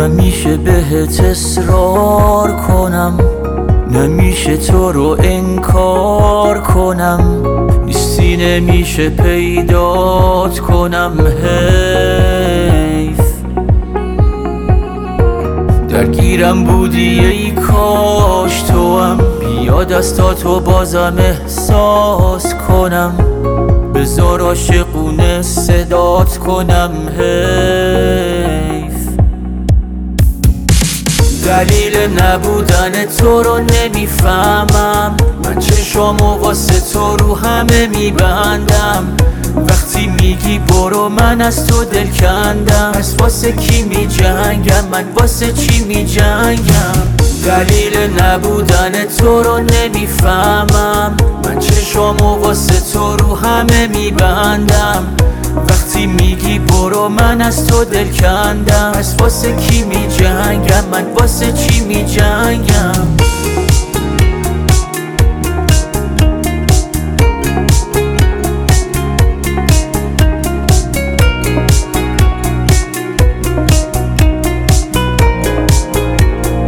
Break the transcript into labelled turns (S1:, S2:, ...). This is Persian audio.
S1: نمیشه بهت اصرار کنم، نمیشه تو رو انکار کنم، نیستی نمیشه پیدات کنم. حیف درگیرم بودی ای کاش تو هم بیا دستاتو بازم احساس کنم، بذار عاشقونه صدات کنم. حیف دلیل نبودن تو رو نمیفهمم، من چشامو واسه تو رو همه میبندم، وقتی میگی برو من از تو دل کندم، پس واسه کی میجنگم من، واسه چی میجنگم؟ دلیل نبودن تو رو نمیفهمم، من چشامو واسه تو رو همه میبندم، وقتی میگی برو من از تو دل کندم، پس واسه کی میجنگم من، واسه چی میجنگم؟